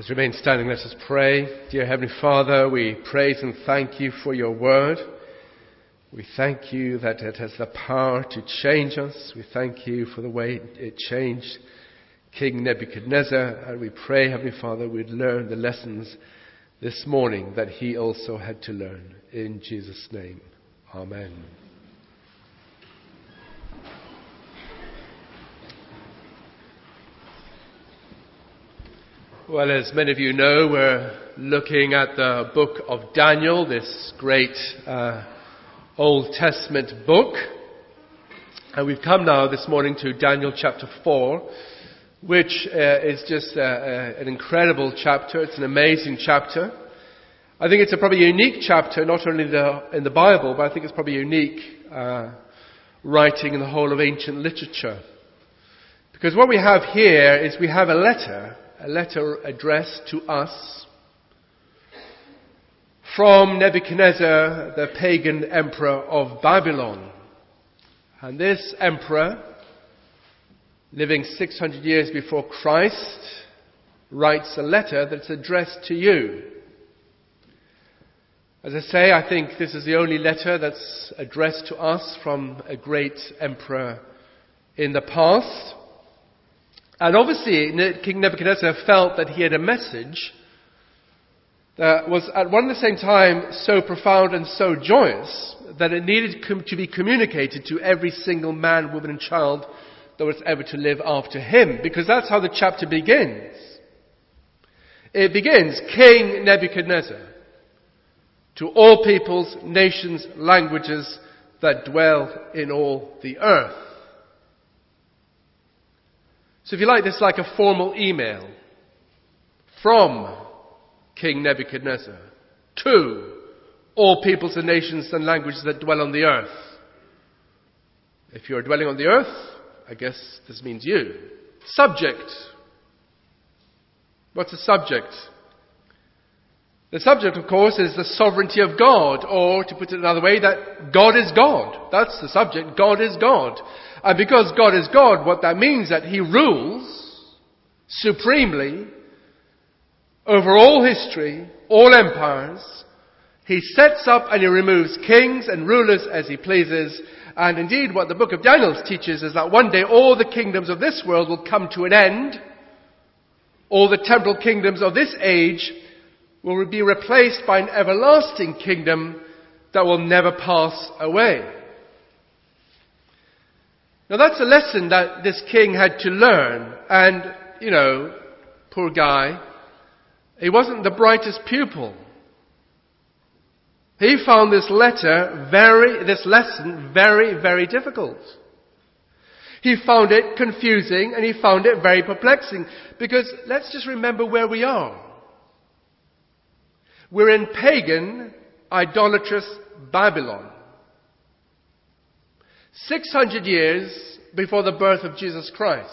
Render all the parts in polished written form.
Let's remain standing. Let us pray. Dear Heavenly Father, we praise and thank you for your word. We thank you that it has the power to change us. We thank you for the way it changed King Nebuchadnezzar. And we pray, Heavenly Father, we'd learn the lessons this morning that he also had to learn. In Jesus' name, amen. Well, as many of you know, we're looking at the book of Daniel, this great Old Testament book. And we've come now this morning to Daniel chapter 4, which is just an incredible chapter. It's an amazing chapter. I think it's a probably unique chapter, not only in the Bible, but I think it's probably unique writing in the whole of ancient literature. Because what we have here is we have a letter addressed to us from Nebuchadnezzar, the pagan emperor of Babylon. And this emperor, living 600 years before Christ, writes a letter that's addressed to you. As I say, I think this is the only letter that's addressed to us from a great emperor in the past. And obviously, King Nebuchadnezzar felt that he had a message that was at one and the same time so profound and so joyous that it needed to be communicated to every single man, woman and child that was ever to live after him. Because that's how the chapter begins. It begins, King Nebuchadnezzar, to all peoples, nations, languages that dwell in all the earth. So if you like, this is like a formal email from King Nebuchadnezzar to all peoples and nations and languages that dwell on the earth. If you're dwelling on the earth, I guess this means you. Subject. What's the subject? The subject, of course, is the sovereignty of God, or to put it another way, that God is God. That's the subject. God is God. And because God is God, what that means is that He rules supremely over all history, all empires. He sets up and He removes kings and rulers as He pleases. And indeed, what the book of Daniel teaches is that one day all the kingdoms of this world will come to an end. All the temporal kingdoms of this age will be replaced by an everlasting kingdom that will never pass away. Now that's a lesson that this king had to learn. And, poor guy, he wasn't the brightest pupil. He found this lesson very, very difficult. He found it confusing and he found it very perplexing. Because let's just remember where we are. We're in pagan, idolatrous Babylon. 600 years before the birth of Jesus Christ.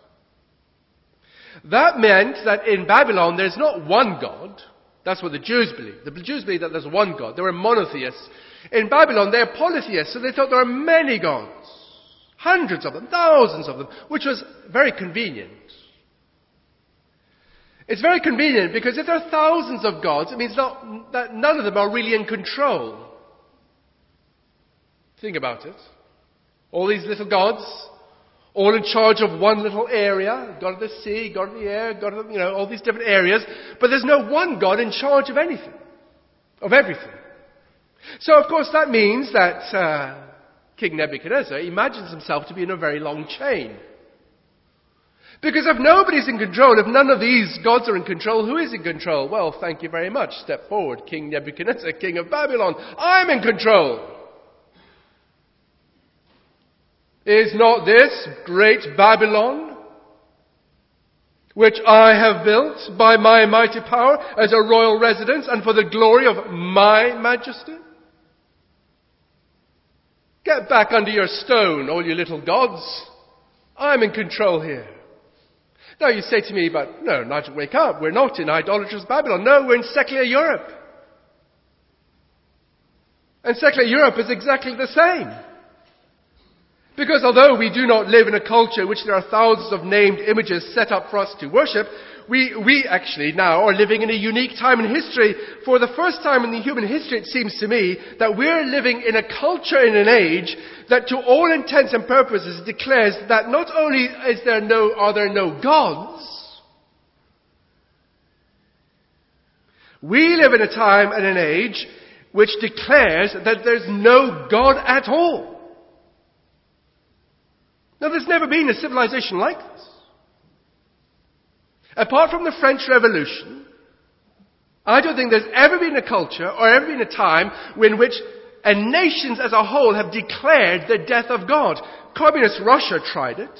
That meant that in Babylon there's not one God. That's what the Jews believe. The Jews believe that there's one God. They were monotheists. In Babylon they're polytheists, so they thought there are many gods. Hundreds of them, thousands of them, which was very convenient. It's very convenient because if there are thousands of gods, it means that none of them are really in control. Think about it. All these little gods, all in charge of one little area. God of the sea, God of the air, God of, all these different areas. But there's no one God in charge of anything. Of everything. So of course that means that King Nebuchadnezzar imagines himself to be in a very long chain. Because if nobody's in control, if none of these gods are in control, who is in control? Well, thank you very much. Step forward, King Nebuchadnezzar, king of Babylon. I'm in control. Is not this great Babylon, which I have built by my mighty power as a royal residence and for the glory of my majesty? Get back under your stone, all you little gods. I'm in control here. Now you say to me, but no, Nigel, wake up. We're not in idolatrous Babylon. No, we're in secular Europe. And secular Europe is exactly the same. Because although we do not live in a culture in which there are thousands of named images set up for us to worship, we actually now are living in a unique time in history. For the first time in the human history, it seems to me, that we're living in a culture, in an age, that to all intents and purposes declares that not only are there no gods, we live in a time and an age which declares that there's no God at all. Now, there's never been a civilization like this. Apart from the French Revolution, I don't think there's ever been a culture or ever been a time in which nations as a whole have declared the death of God. Communist Russia tried it,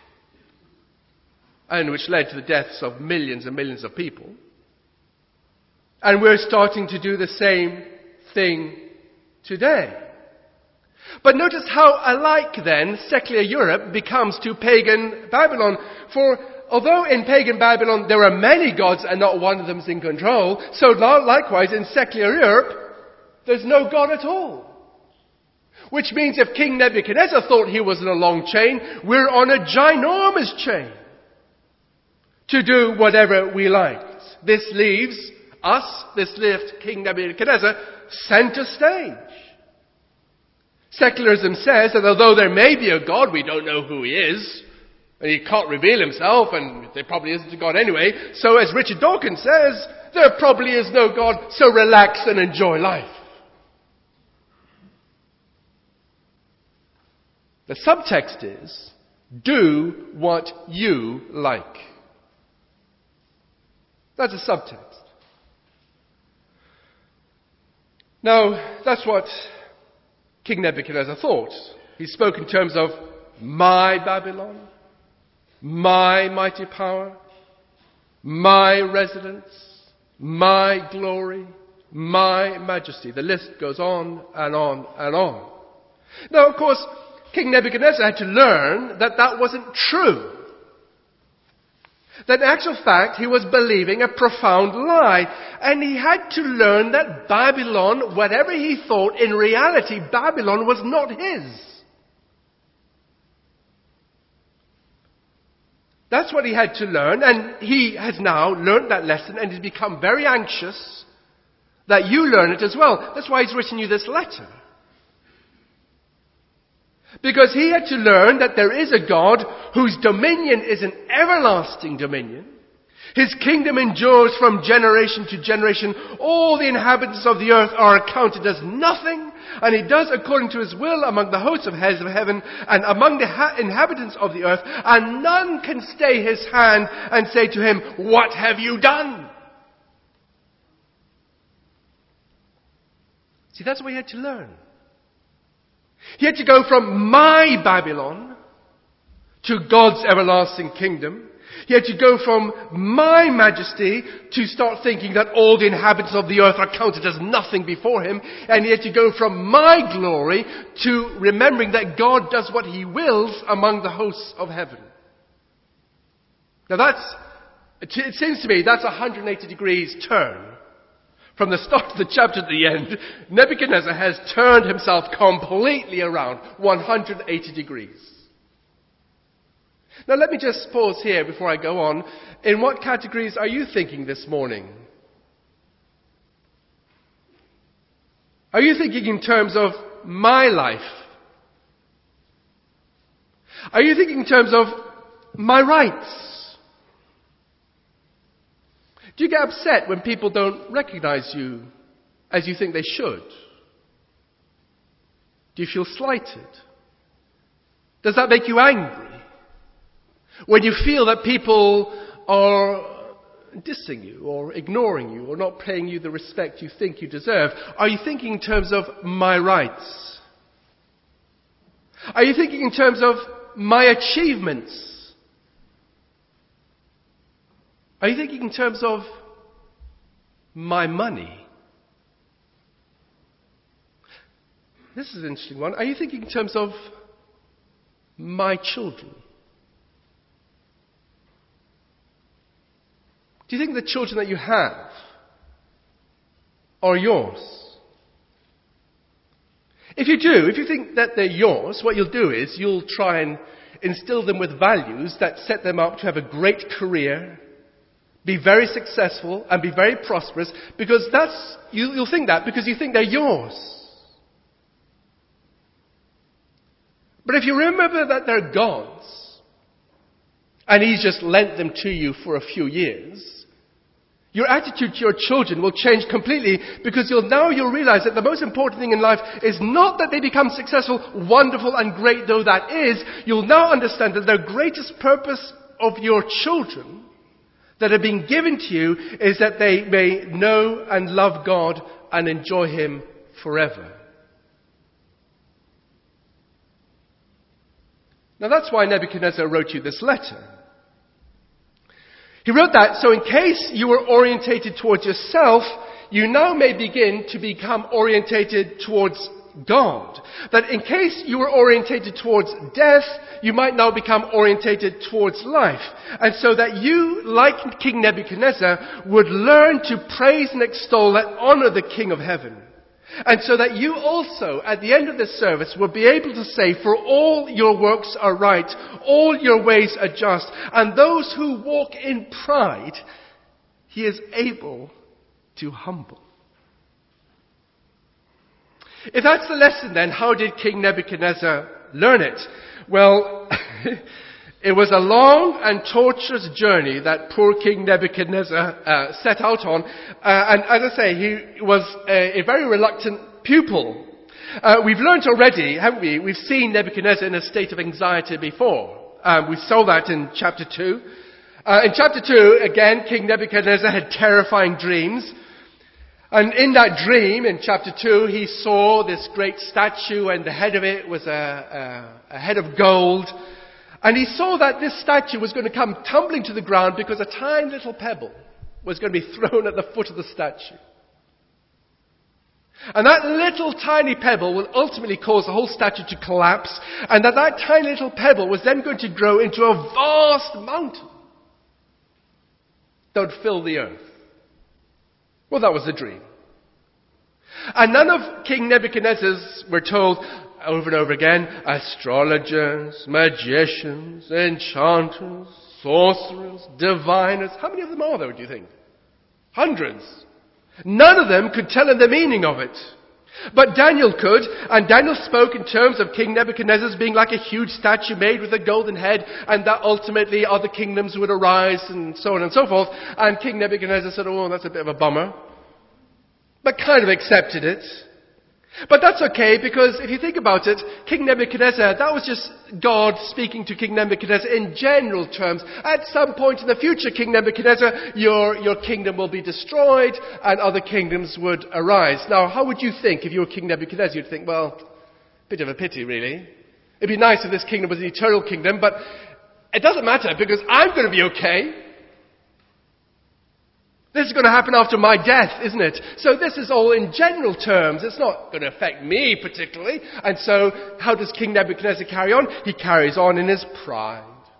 and which led to the deaths of millions and millions of people. And we're starting to do the same thing today. But notice how alike then secular Europe becomes to pagan Babylon. For although in pagan Babylon there are many gods and not one of them is in control, so likewise in secular Europe there's no God at all. Which means if King Nebuchadnezzar thought he was in a long chain, we're on a ginormous chain to do whatever we liked. This left King Nebuchadnezzar center stage. Secularism says that although there may be a God, we don't know who he is, and he can't reveal himself, and there probably isn't a God anyway. So as Richard Dawkins says, there probably is no God, so relax and enjoy life. The subtext is, do what you like. That's a subtext. Now, that's what King Nebuchadnezzar thought. He spoke in terms of my Babylon, my mighty power, my residence, my glory, my majesty. The list goes on and on and on. Now, of course, King Nebuchadnezzar had to learn that that wasn't true. That in actual fact, he was believing a profound lie. And he had to learn that Babylon, whatever he thought, in reality, Babylon was not his. That's what he had to learn. And he has now learned that lesson and has become very anxious that you learn it as well. That's why he's written you this letter. Because he had to learn that there is a God whose dominion is an everlasting dominion. His kingdom endures from generation to generation. All the inhabitants of the earth are accounted as nothing. And he does according to his will among the hosts of heaven and among the inhabitants of the earth. And none can stay his hand and say to him, "What have you done?" See, that's what he had to learn. He had to go from my Babylon to God's everlasting kingdom. He had to go from my majesty to start thinking that all the inhabitants of the earth are counted as nothing before him. And he had to go from my glory to remembering that God does what he wills among the hosts of heaven. Now it seems to me that's a 180 degrees turn. From the start of the chapter to the end, Nebuchadnezzar has turned himself completely around, 180 degrees. Now let me just pause here before I go on. In what categories are you thinking this morning? Are you thinking in terms of my life? Are you thinking in terms of my rights? Do you get upset when people don't recognize you as you think they should? Do you feel slighted? Does that make you angry? When you feel that people are dissing you or ignoring you or not paying you the respect you think you deserve, are you thinking in terms of my rights? Are you thinking in terms of my achievements? Are you thinking in terms of my money? This is an interesting one. Are you thinking in terms of my children? Do you think the children that you have are yours? If you think that they're yours, what you'll do is you'll try and instill them with values that set them up to have a great career, be very successful, and be very prosperous, because you'll think that because you think they're yours. But if you remember that they're God's, and He's just lent them to you for a few years, your attitude to your children will change completely, because you'll realize that the most important thing in life is not that they become successful, wonderful and great though that is. You'll now understand that the greatest purpose of your children that have been given to you is that they may know and love God and enjoy Him forever. Now that's why Nebuchadnezzar wrote you this letter. He wrote that so in case you were orientated towards yourself, you now may begin to become orientated towards God. That in case you were orientated towards death, you might now become orientated towards life. And so that you, like King Nebuchadnezzar, would learn to praise and extol and honor the King of heaven. And so that you also, at the end of this service, will be able to say, for all your works are right, all your ways are just, and those who walk in pride, He is able to humble. If that's the lesson, then how did King Nebuchadnezzar learn it? Well, it was a long and torturous journey that poor King Nebuchadnezzar set out on. And as I say, he was a very reluctant pupil. We've learnt already, haven't we? We've seen Nebuchadnezzar in a state of anxiety before. We saw that in chapter 2. In chapter 2, again, King Nebuchadnezzar had terrifying dreams. And in that dream, in chapter 2, he saw this great statue, and the head of it was a head of gold. And he saw that this statue was going to come tumbling to the ground because a tiny little pebble was going to be thrown at the foot of the statue. And that little tiny pebble will ultimately cause the whole statue to collapse, and that tiny little pebble was then going to grow into a vast mountain that would fill the earth. Well, that was the dream. And none of King Nebuchadnezzar's, we're told over and over again, astrologers, magicians, enchanters, sorcerers, diviners. How many of them are there, do you think? Hundreds. None of them could tell him the meaning of it. But Daniel could, and Daniel spoke in terms of King Nebuchadnezzar's being like a huge statue made with a golden head, and that ultimately other kingdoms would arise, and so on and so forth. And King Nebuchadnezzar said, oh, that's a bit of a bummer. But kind of accepted it. But that's okay, because if you think about it, King Nebuchadnezzar, that was just God speaking to King Nebuchadnezzar in general terms. At some point in the future, King Nebuchadnezzar, your kingdom will be destroyed and other kingdoms would arise. Now, how would you think if you were King Nebuchadnezzar? You'd think, well, bit of a pity, really. It'd be nice if this kingdom was an eternal kingdom, but it doesn't matter because I'm going to be okay. This is going to happen after my death, isn't it? So this is all in general terms. It's not going to affect me particularly. And so how does King Nebuchadnezzar carry on? He carries on in his pride.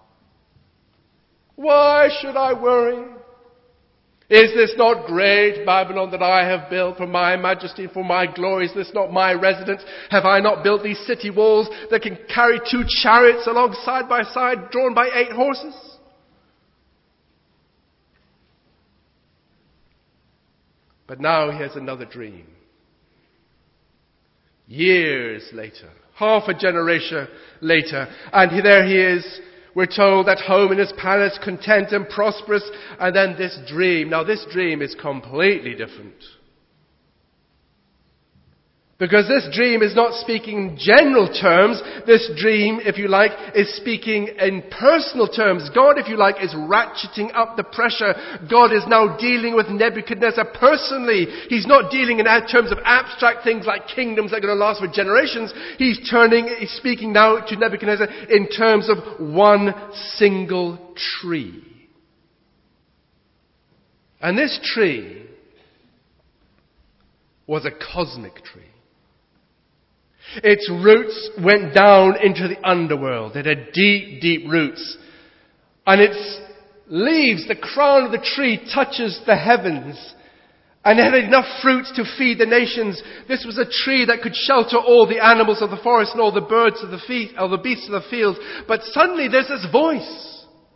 Why should I worry? Is this not great Babylon that I have built for my majesty and for my glory? Is this not my residence? Have I not built these city walls that can carry 2 chariots along side by side, drawn by 8 horses? But now he has another dream. Years later, half a generation later, and there he is, we're told, at home in his palace, content and prosperous, and then this dream. Now this dream is completely different. Because this dream is not speaking in general terms. This dream, if you like, is speaking in personal terms. God, if you like, is ratcheting up the pressure. God is now dealing with Nebuchadnezzar personally. He's not dealing in terms of abstract things like kingdoms that are going to last for generations. He's speaking now to Nebuchadnezzar in terms of one single tree. And this tree was a cosmic tree. Its roots went down into the underworld. It had deep, deep roots. And its leaves, the crown of the tree, touches the heavens. And it had enough fruit to feed the nations. This was a tree that could shelter all the animals of the forest and all the birds of the field, or the beasts of the field. But suddenly there's this voice.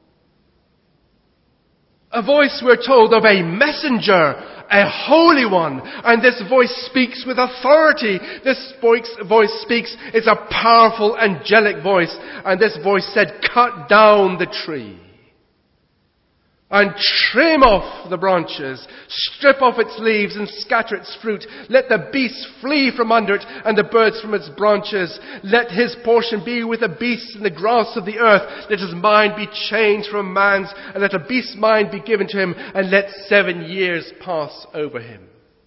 A voice, we're told, of a messenger, a holy one. And this voice speaks with authority. This voice speaks, it's a powerful, angelic voice. And this voice said, cut down the tree. And trim off the branches, strip off its leaves and scatter its fruit. Let the beasts flee from under it and the birds from its branches. Let his portion be with the beasts and the grass of the earth. Let his mind be changed from man's, and let a beast's mind be given to him, and let 7 years pass over him.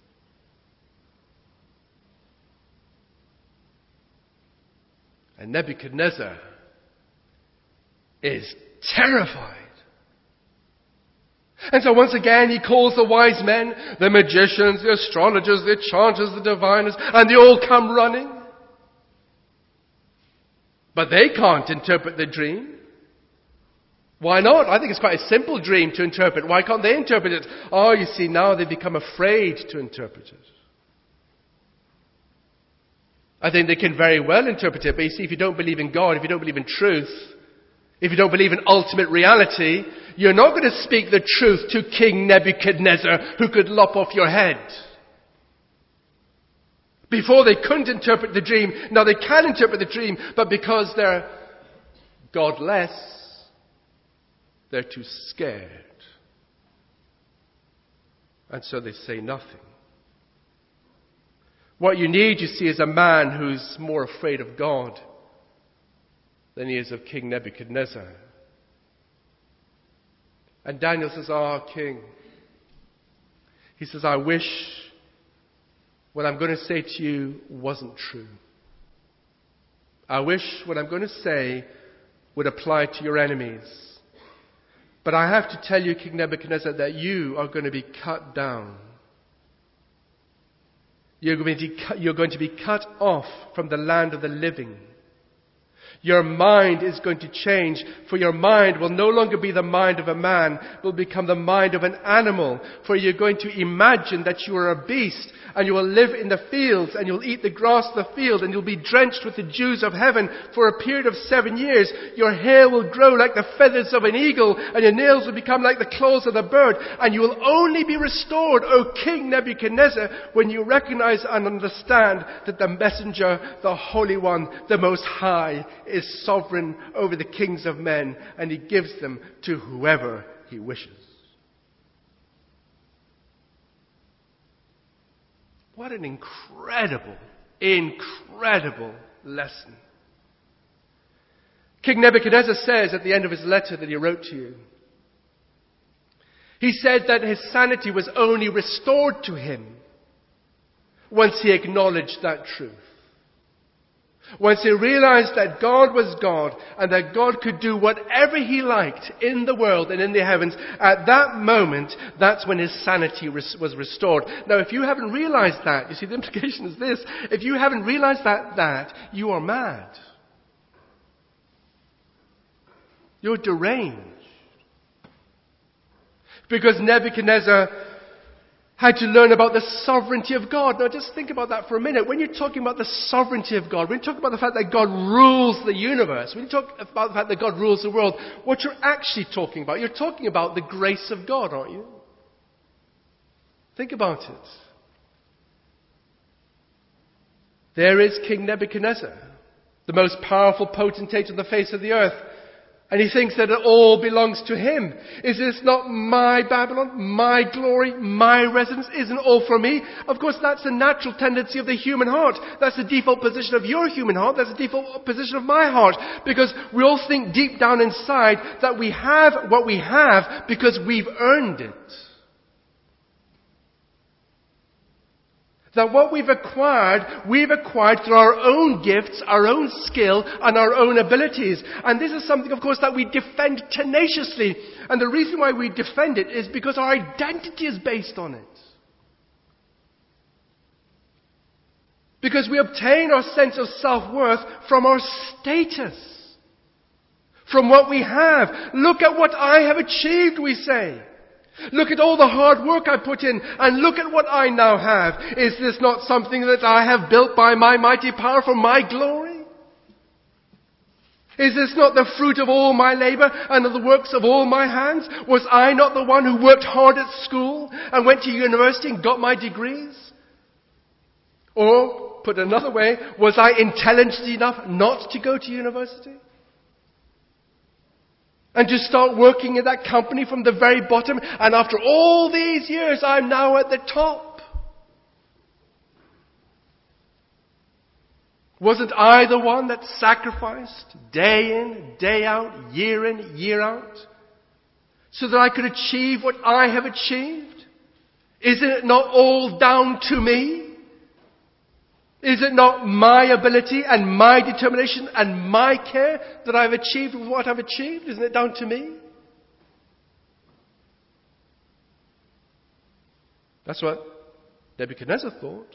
And Nebuchadnezzar is terrified. And so once again he calls the wise men, the magicians, the astrologers, the enchanters, the diviners, and they all come running. But they can't interpret the dream. Why not? I think it's quite a simple dream to interpret. Why can't they interpret it? Oh, you see, now they've become afraid to interpret it. I think they can very well interpret it, but you see, if you don't believe in God, if you don't believe in truth, if you don't believe in ultimate reality, you're not going to speak the truth to King Nebuchadnezzar, who could lop off your head. Before they couldn't interpret the dream. Now they can interpret the dream, but because they're godless, they're too scared. And so they say nothing. What you need, you see, is a man who's more afraid of God than he is of King Nebuchadnezzar. And Daniel says, King. He says, I wish what I'm going to say to you wasn't true. I wish what I'm going to say would apply to your enemies. But I have to tell you, King Nebuchadnezzar, that you are going to be cut down. You're going to be cut off from the land of the living. Your mind is going to change, for your mind will no longer be the mind of a man, it will become the mind of an animal. For you're going to imagine that you are a beast, and you will live in the fields, and you'll eat the grass of the field, and you'll be drenched with the dews of heaven for a period of 7 years. Your hair will grow like the feathers of an eagle, and your nails will become like the claws of the bird, and you will only be restored, O King Nebuchadnezzar, when you recognize and understand that the messenger, the Holy One, the Most High, is sovereign over the kings of men, and he gives them to whoever he wishes. What an incredible, incredible lesson. King Nebuchadnezzar says at the end of his letter that he wrote to you, he said that his sanity was only restored to him once he acknowledged that truth. Once he realized that God was God and that God could do whatever he liked in the world and in the heavens, at that moment, that's when his sanity was restored. Now, if you haven't realized that, you see, the implication is this. If you haven't realized that, you are mad. You're deranged. Because Nebuchadnezzar had to learn about the sovereignty of God. Now just think about that for a minute. When you're talking about the sovereignty of God, when you talk about the fact that God rules the universe, when you talk about the fact that God rules the world, what you're actually talking about, you're talking about the grace of God, aren't you? Think about it. There is King Nebuchadnezzar, the most powerful potentate on the face of the earth. And he thinks that it all belongs to him. Is this not my Babylon, my glory, my residence? Isn't it all for me? Of course, that's the natural tendency of the human heart. That's the default position of your human heart. That's the default position of my heart. Because we all think deep down inside that we have what we have because we've earned it. That what we've acquired through our own gifts, our own skill, and our own abilities. And this is something, of course, that we defend tenaciously. And the reason why we defend it is because our identity is based on it. Because we obtain our sense of self-worth from our status. From what we have. Look at what I have achieved, we say. Look at all the hard work I put in, and look at what I now have. Is this not something that I have built by my mighty power for my glory? Is this not the fruit of all my labor and of the works of all my hands? Was I not the one who worked hard at school and went to university and got my degrees? Or, put another way, was I intelligent enough not to go to university? And to start working in that company from the very bottom, and after all these years, I'm now at the top. Wasn't I the one that sacrificed day in, day out, year in, year out, so that I could achieve what I have achieved? Isn't it not all down to me? Is it not my ability and my determination and my care that I've achieved what I've achieved? Isn't it down to me? That's what Nebuchadnezzar thought.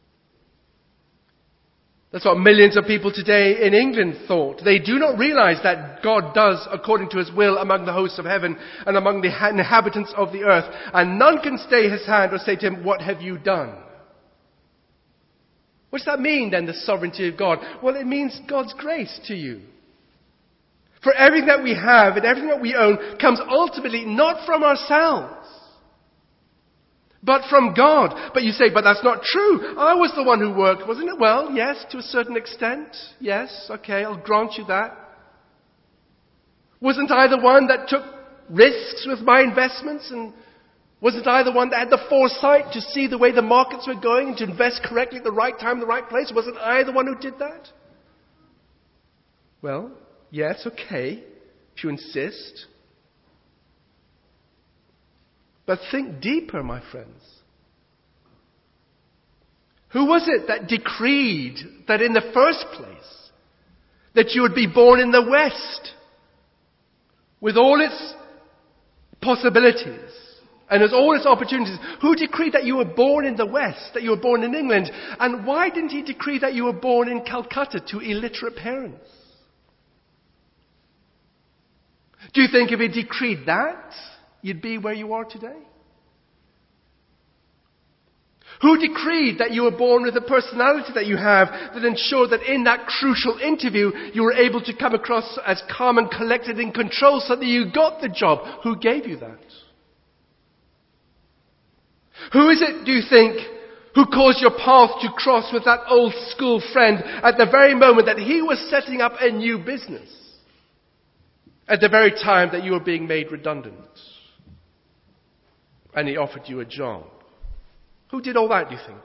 That's what millions of people today in England thought. They do not realize that God does according to his will among the hosts of heaven and among the inhabitants of the earth. And none can stay his hand or say to him, what have you done? What does that mean then, the sovereignty of God? Well, it means God's grace to you. For everything that we have and everything that we own comes ultimately not from ourselves, but from God. But you say, but that's not true. I was the one who worked, wasn't it? Well, yes, to a certain extent. Yes, okay, I'll grant you that. Wasn't I the one that took risks with my investments? And wasn't I the one that had the foresight to see the way the markets were going and to invest correctly at the right time, the right place? Wasn't I the one who did that? Well, yes, okay, if you insist. But think deeper, my friends. Who was it that decreed that in the first place that you would be born in the West with all its possibilities and with all its opportunities? Who decreed that you were born in the West, that you were born in England? And why didn't he decree that you were born in Calcutta to illiterate parents? Do you think if he decreed that, you'd be where you are today? Who decreed that you were born with the personality that you have that ensured that in that crucial interview you were able to come across as calm and collected in control so that you got the job? Who gave you that? Who is it, do you think, who caused your path to cross with that old school friend at the very moment that he was setting up a new business? At the very time that you were being made redundant? And he offered you a job. Who did all that, do you think?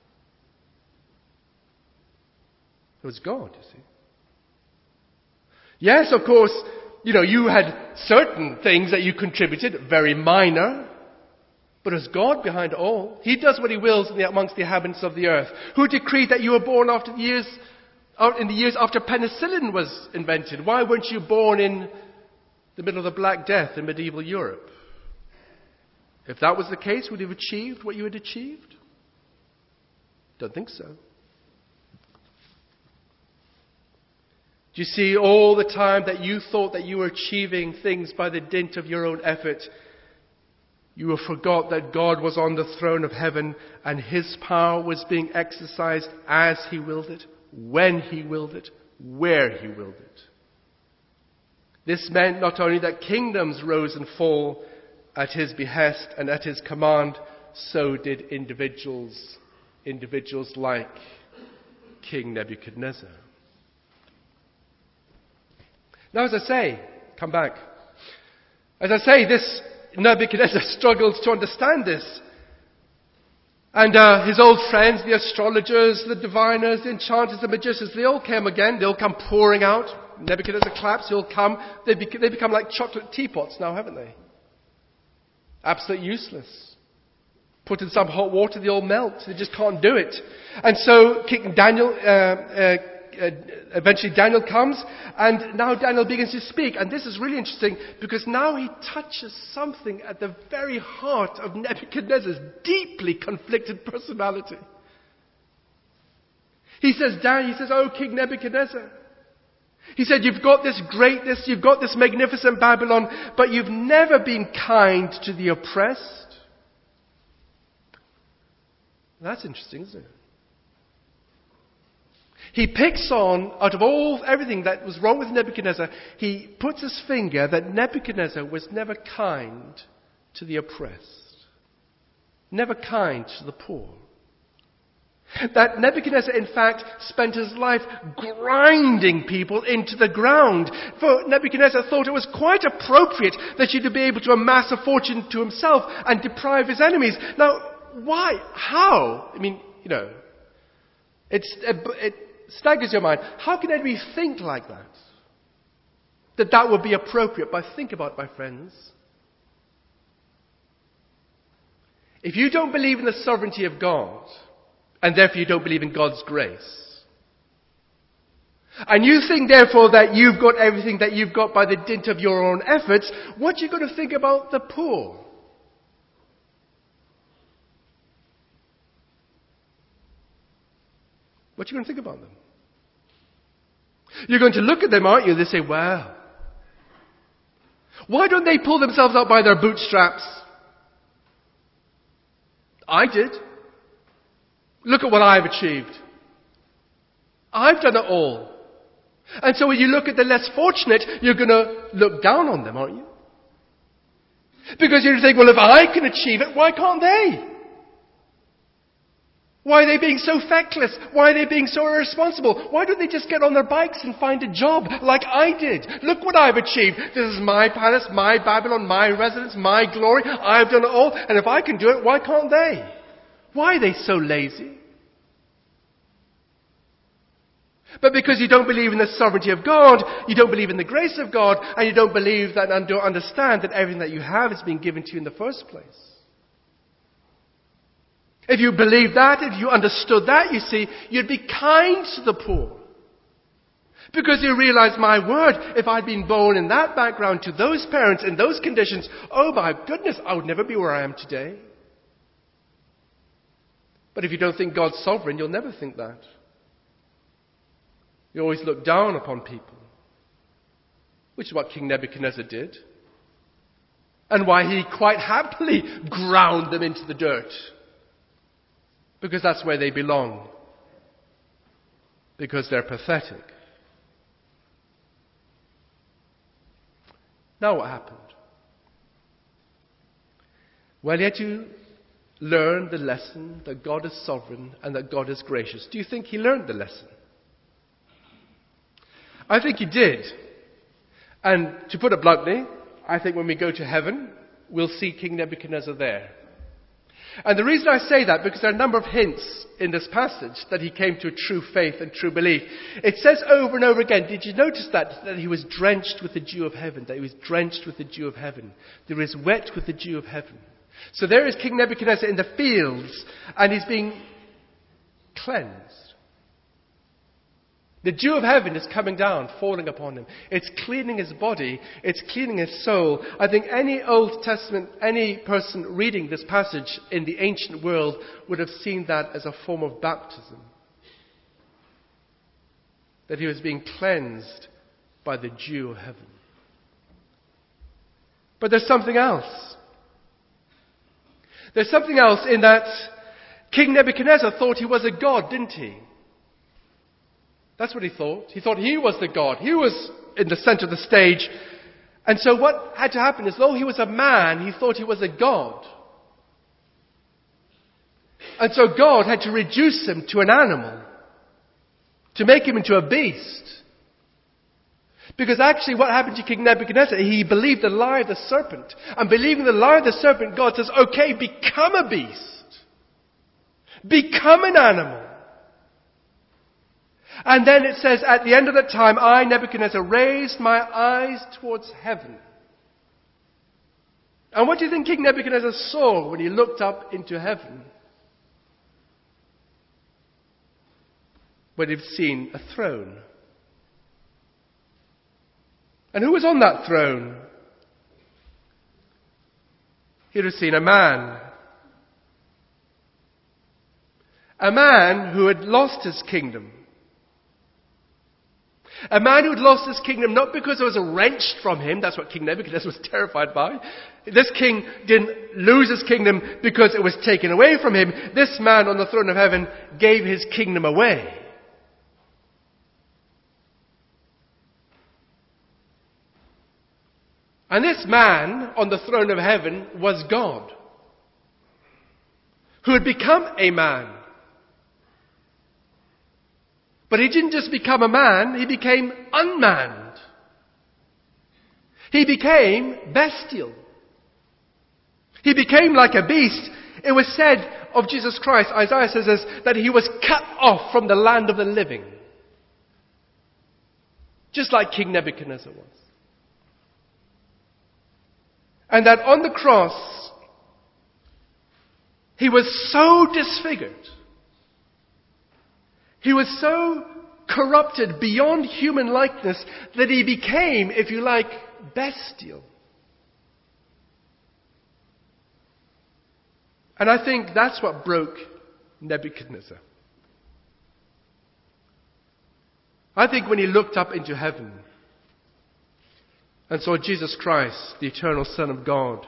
It was God, you see. Yes, of course, you had certain things that you contributed, very minor. But it was God behind it all. He does what he wills amongst the inhabitants of the earth. Who decreed that you were born in the years after penicillin was invented? Why weren't you born in the middle of the Black Death in medieval Europe? If that was the case, would you have achieved what you had achieved? Don't think so. Do you see, all the time that you thought that you were achieving things by the dint of your own effort, you forgot that God was on the throne of heaven and his power was being exercised as he willed it, when he willed it, where he willed it. This meant not only that kingdoms rose and fall at his behest and at his command, so did individuals like King Nebuchadnezzar. Now, as I say, come back. As I say, this Nebuchadnezzar struggles to understand this. And his old friends, the astrologers, the diviners, the enchanters, the magicians, they all came again. They all come pouring out. Nebuchadnezzar claps, he'll come. They become like chocolate teapots now, haven't they? Absolutely useless. Put in some hot water, they all melt. They just can't do it. And so King Daniel, eventually Daniel comes, and now Daniel begins to speak. And this is really interesting because now he touches something at the very heart of Nebuchadnezzar's deeply conflicted personality. He says, "Oh, King Nebuchadnezzar, He said, you've got this greatness, you've got this magnificent Babylon, but you've never been kind to the oppressed. That's interesting, isn't it? He picks on, out of everything that was wrong with Nebuchadnezzar, he puts his finger that Nebuchadnezzar was never kind to the oppressed. Never kind to the poor. That Nebuchadnezzar, in fact, spent his life grinding people into the ground. For Nebuchadnezzar thought it was quite appropriate that he would be able to amass a fortune to himself and deprive his enemies. Now, why? How? I mean, it staggers your mind. How can anybody think like that? That would be appropriate. But think about it, my friends. If you don't believe in the sovereignty of God, and therefore you don't believe in God's grace, and you think therefore that you've got everything that you've got by the dint of your own efforts, what are you going to think about the poor? What are you going to think about them? You're going to look at them, aren't you? They say, well, why don't they pull themselves up by their bootstraps? I did. Look at what I've achieved. I've done it all. And so when you look at the less fortunate, you're going to look down on them, aren't you? Because you think, well, if I can achieve it, why can't they? Why are they being so feckless? Why are they being so irresponsible? Why don't they just get on their bikes and find a job like I did? Look what I've achieved. This is my palace, my Babylon, my residence, my glory. I've done it all. And if I can do it, why can't they? Why are they so lazy? But because you don't believe in the sovereignty of God, you don't believe in the grace of God, and you don't believe that and don't understand that everything that you have has been given to you in the first place. If you believed that, if you understood that, you see, you'd be kind to the poor. Because you realize, my word, if I'd been born in that background to those parents in those conditions, oh my goodness, I would never be where I am today. But if you don't think God's sovereign, you'll never think that. You always look down upon people. Which is what King Nebuchadnezzar did. And why he quite happily ground them into the dirt. Because that's where they belong. Because they're pathetic. Now what happened? Well, he had to learn the lesson that God is sovereign and that God is gracious. Do you think he learned the lesson? I think he did. And to put it bluntly, I think when we go to heaven, we'll see King Nebuchadnezzar there. And the reason I say that, because there are a number of hints in this passage that he came to a true faith and true belief. It says over and over again, did you notice that he was drenched with the dew of heaven, that he was drenched with the dew of heaven. There is wet with the dew of heaven. So there is King Nebuchadnezzar in the fields, and he's being cleansed. The dew of heaven is coming down, falling upon him. It's cleaning his body. It's cleaning his soul. I think any Old Testament, any person reading this passage in the ancient world would have seen that as a form of baptism. That he was being cleansed by the dew of heaven. But there's something else. There's something else in that King Nebuchadnezzar thought he was a god, didn't he? That's what he thought. He thought he was the God. He was in the center of the stage. And so what had to happen is, though he was a man, he thought he was a God. And so God had to reduce him to an animal. To make him into a beast. Because actually what happened to King Nebuchadnezzar, he believed the lie of the serpent. And believing the lie of the serpent, God says, okay, become a beast. Become an animal. And then it says, at the end of that time, I, Nebuchadnezzar, raised my eyes towards heaven. And what do you think King Nebuchadnezzar saw when he looked up into heaven? Well, he'd seen a throne. And who was on that throne? He'd have seen a man. A man who had lost his kingdom. A man who had lost his kingdom not because it was wrenched from him, that's what King Nebuchadnezzar was terrified by. This king didn't lose his kingdom because it was taken away from him. This man on the throne of heaven gave his kingdom away. And this man on the throne of heaven was God, who had become a man. But he didn't just become a man, he became unmanned. He became bestial. He became like a beast. It was said of Jesus Christ, Isaiah says this, that he was cut off from the land of the living. Just like King Nebuchadnezzar was. And that on the cross, he was so disfigured. He was so corrupted beyond human likeness that he became, if you like, bestial. And I think that's what broke Nebuchadnezzar. I think when he looked up into heaven and saw Jesus Christ, the eternal Son of God,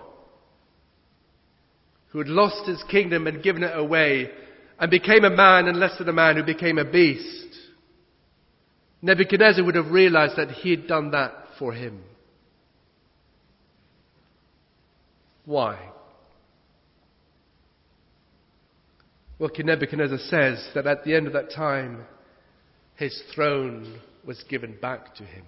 who had lost his kingdom and given it away, and became a man and less than a man who became a beast, Nebuchadnezzar would have realized that he had done that for him. Why? Well, King Nebuchadnezzar says that at the end of that time, his throne was given back to him.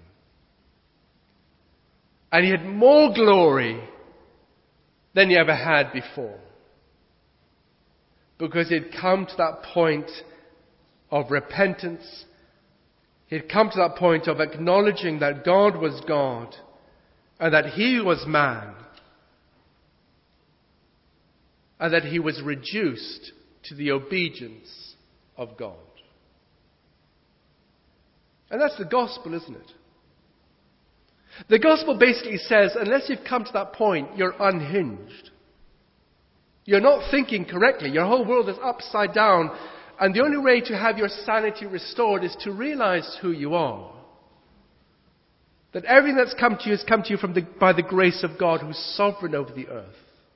And he had more glory than he ever had before. Because he had come to that point of repentance. He had come to that point of acknowledging that God was God and that he was man. And that he was reduced to the obedience of God. And that's the gospel, isn't it? The gospel basically says, unless you've come to that point, you're unhinged. You're not thinking correctly. Your whole world is upside down. And the only way to have your sanity restored is to realize who you are. That everything that's come to you has come to you by the grace of God, who's sovereign over the earth.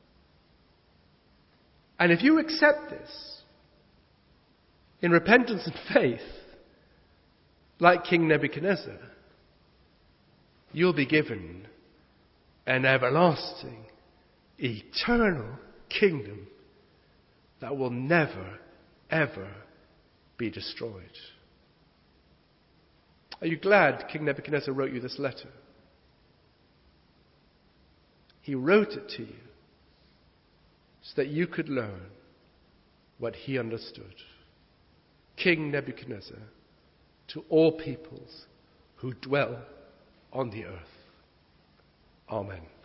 And if you accept this in repentance and faith, like King Nebuchadnezzar, you'll be given an everlasting, eternal kingdom that will never, ever be destroyed. Are you glad King Nebuchadnezzar wrote you this letter? He wrote it to you so that you could learn what he understood. King Nebuchadnezzar, to all peoples who dwell on the earth. Amen.